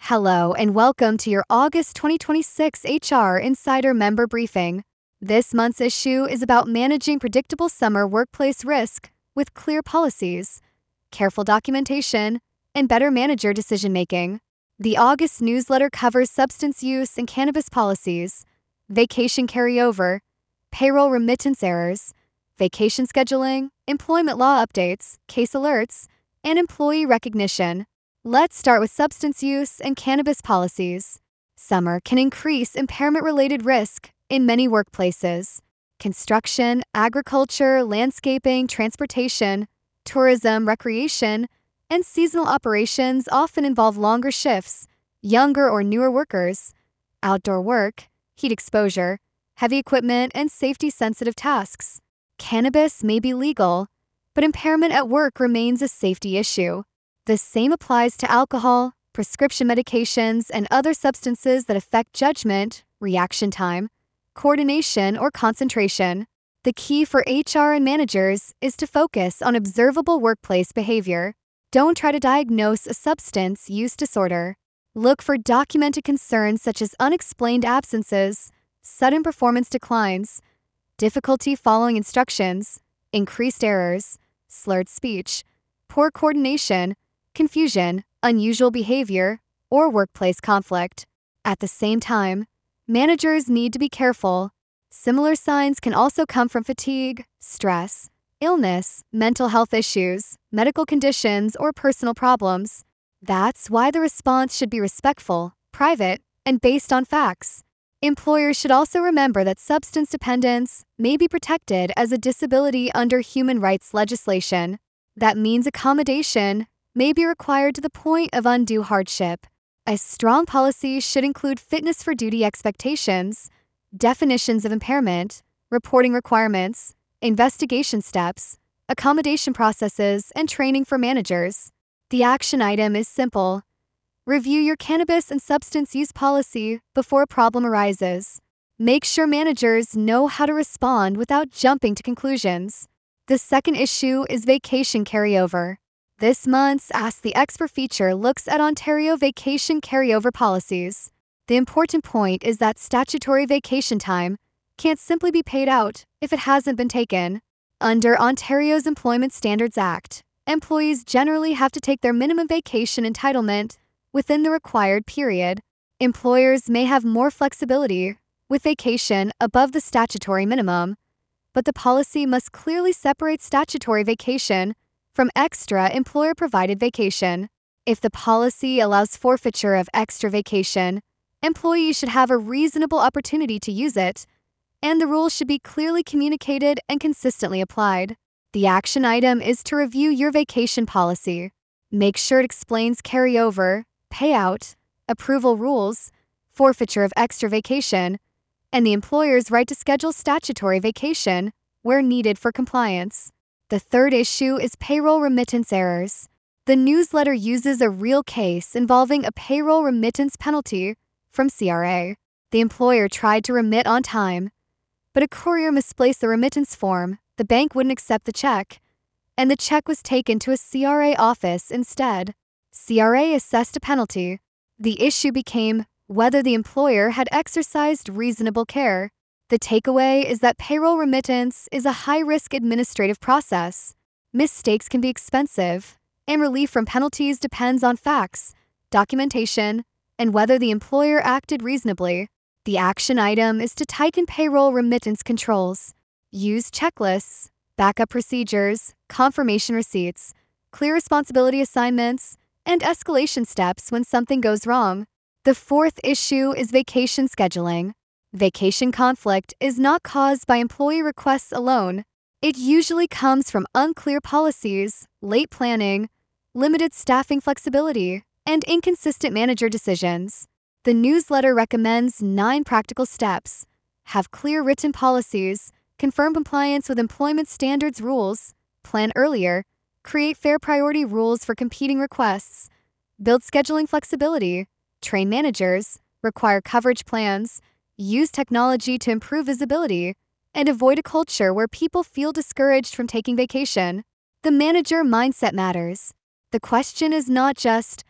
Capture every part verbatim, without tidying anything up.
Hello, and welcome to your August twenty twenty-six H R Insider Member Briefing. This month's issue is about managing predictable summer workplace risk with clear policies, careful documentation, and better manager decision-making. The August newsletter covers substance use and cannabis policies, vacation carryover, payroll remittance errors, vacation scheduling, employment law updates, case alerts, and employee recognition. Let's start with substance use and cannabis policies. Summer can increase impairment-related risk in many workplaces. Construction, agriculture, landscaping, transportation, tourism, recreation, and seasonal operations often involve longer shifts, younger or newer workers, outdoor work, heat exposure, heavy equipment, and safety-sensitive tasks. Cannabis may be legal, but impairment at work remains a safety issue. The same applies to alcohol, prescription medications, and other substances that affect judgment, reaction time, coordination, or concentration. The key for H R and managers is to focus on observable workplace behavior. Don't try to diagnose a substance use disorder. Look for documented concerns such as unexplained absences, sudden performance declines, difficulty following instructions, increased errors, slurred speech, poor coordination, confusion, unusual behavior, or workplace conflict. At the same time, managers need to be careful. Similar signs can also come from fatigue, stress, illness, mental health issues, medical conditions, or personal problems. That's why the response should be respectful, private, and based on facts. Employers should also remember that substance dependence may be protected as a disability under human rights legislation. That means accommodation may be required to the point of undue hardship. A strong policy should include fitness for duty expectations, definitions of impairment, reporting requirements, investigation steps, accommodation processes, and training for managers. The action item is simple. Review your cannabis and substance use policy before a problem arises. Make sure managers know how to respond without jumping to conclusions. The second issue is vacation carryover. This month's Ask the Expert feature looks at Ontario vacation carryover policies. The important point is that statutory vacation time can't simply be paid out if it hasn't been taken. Under Ontario's Employment Standards Act, employees generally have to take their minimum vacation entitlement within the required period. Employers may have more flexibility with vacation above the statutory minimum, but the policy must clearly separate statutory vacation from extra employer-provided vacation. If the policy allows forfeiture of extra vacation, employees should have a reasonable opportunity to use it, and the rules should be clearly communicated and consistently applied. The action item is to review your vacation policy. Make sure it explains carryover, payout, approval rules, forfeiture of extra vacation, and the employer's right to schedule statutory vacation where needed for compliance. The third issue is payroll remittance errors. The newsletter uses a real case involving a payroll remittance penalty from C R A. The employer tried to remit on time, but a courier misplaced the remittance form, the bank wouldn't accept the check, and the check was taken to a C R A office instead. C R A assessed a penalty. The issue became whether the employer had exercised reasonable care. The takeaway is that payroll remittance is a high-risk administrative process. Mistakes can be expensive, and relief from penalties depends on facts, documentation, and whether the employer acted reasonably. The action item is to tighten payroll remittance controls. Use checklists, backup procedures, confirmation receipts, clear responsibility assignments, and escalation steps when something goes wrong. The fourth issue is vacation scheduling. Vacation conflict is not caused by employee requests alone. It usually comes from unclear policies, late planning, limited staffing flexibility, and inconsistent manager decisions. The newsletter recommends nine practical steps. Have clear written policies, confirm compliance with employment standards rules, plan earlier, create fair priority rules for competing requests, build scheduling flexibility, train managers, require coverage plans, use technology to improve visibility, and avoid a culture where people feel discouraged from taking vacation. The manager mindset matters. The question is not just,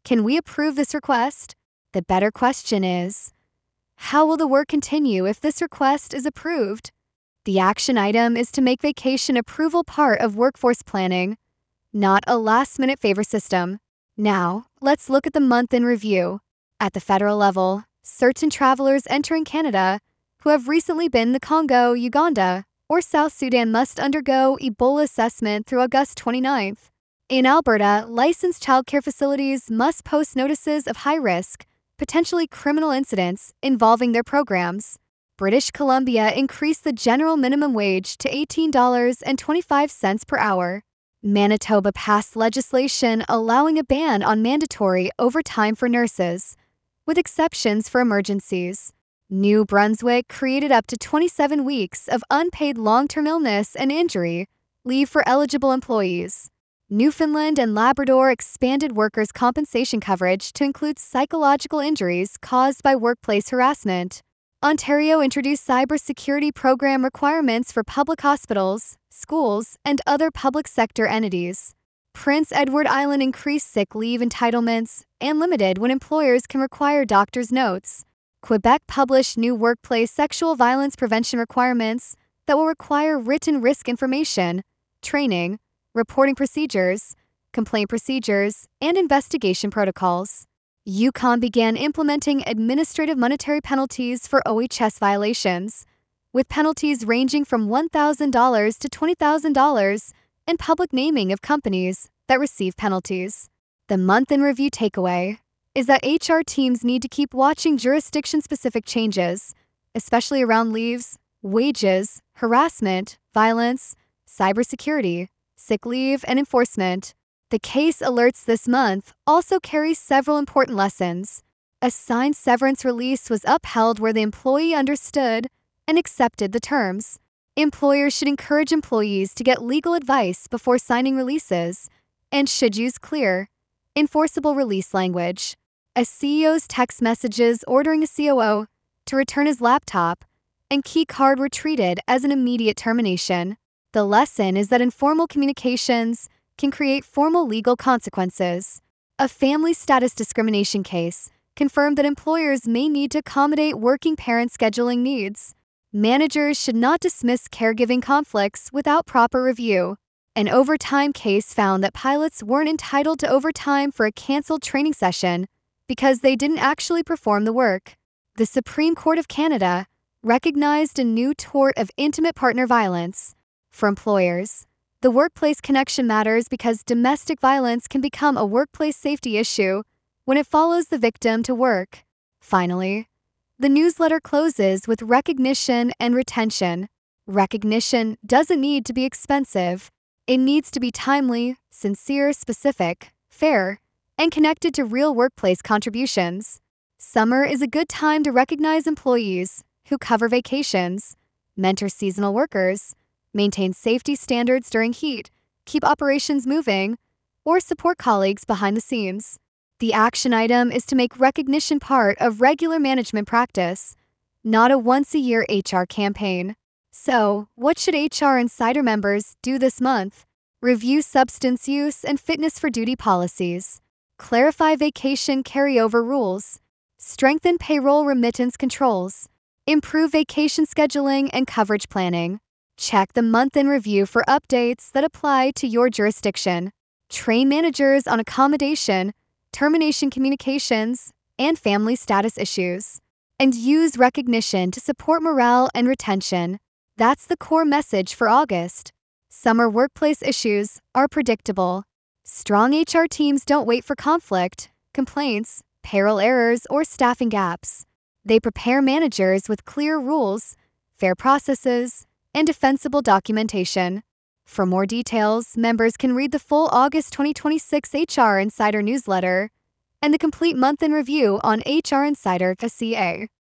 Can we approve this request? The better question is, how will the work continue if this request is approved? The action item is to make vacation approval part of workforce planning, not a last-minute favor system. Now, let's look at the month in review. At the federal level, certain travelers entering Canada who have recently been in the Congo, Uganda, or South Sudan must undergo Ebola assessment through August twenty-ninth. In Alberta, licensed childcare facilities must post notices of high-risk, potentially criminal incidents involving their programs. British Columbia increased the general minimum wage to eighteen dollars and twenty-five cents per hour. Manitoba passed legislation allowing a ban on mandatory overtime for nurses, with exceptions for emergencies. New Brunswick created up to twenty-seven weeks of unpaid long-term illness and injury leave for eligible employees. Newfoundland and Labrador expanded workers' compensation coverage to include psychological injuries caused by workplace harassment. Ontario introduced cybersecurity program requirements for public hospitals, schools, and other public sector entities. Prince Edward Island increased sick leave entitlements and limited when employers can require doctor's notes. Quebec published new workplace sexual violence prevention requirements that will require written risk information, training, reporting procedures, complaint procedures, and investigation protocols. Yukon began implementing administrative monetary penalties for O H S violations, with penalties ranging from one thousand dollars to twenty thousand dollars and public naming of companies that receive penalties. The month in review takeaway is that H R teams need to keep watching jurisdiction-specific changes, especially around leaves, wages, harassment, violence, cybersecurity, sick leave, and enforcement. The case alerts this month also carries several important lessons. A signed severance release was upheld where the employee understood and accepted the terms. Employers should encourage employees to get legal advice before signing releases and should use clear, enforceable release language. A C E O's text messages ordering a C O O to return his laptop and key card were treated as an immediate termination. The lesson is that informal communications can create formal legal consequences. A family status discrimination case confirmed that employers may need to accommodate working parent scheduling needs. Managers should not dismiss caregiving conflicts without proper review. An overtime case found that pilots weren't entitled to overtime for a canceled training session because they didn't actually perform the work. The Supreme Court of Canada recognized a new tort of intimate partner violence. For employers, the workplace connection matters because domestic violence can become a workplace safety issue when it follows the victim to work. Finally, the newsletter closes with recognition and retention. Recognition doesn't need to be expensive. It needs to be timely, sincere, specific, fair, and connected to real workplace contributions. Summer is a good time to recognize employees who cover vacations, mentor seasonal workers, maintain safety standards during heat, keep operations moving, or support colleagues behind the scenes. The action item is to make recognition part of regular management practice, not a once-a-year H R campaign. So, what should H R Insider members do this month? Review substance use and fitness for duty policies. Clarify vacation carryover rules. Strengthen payroll remittance controls. Improve vacation scheduling and coverage planning. Check the month in review for updates that apply to your jurisdiction. Train managers on accommodation, termination communications, and family status issues. And use recognition to support morale and retention. That's the core message for August. Summer workplace issues are predictable. Strong H R teams don't wait for conflict, complaints, payroll errors, or staffing gaps. They prepare managers with clear rules, fair processes, and defensible documentation. For more details, members can read the full August twenty twenty-six H R Insider newsletter and the complete month in review on H R Insider dot C A.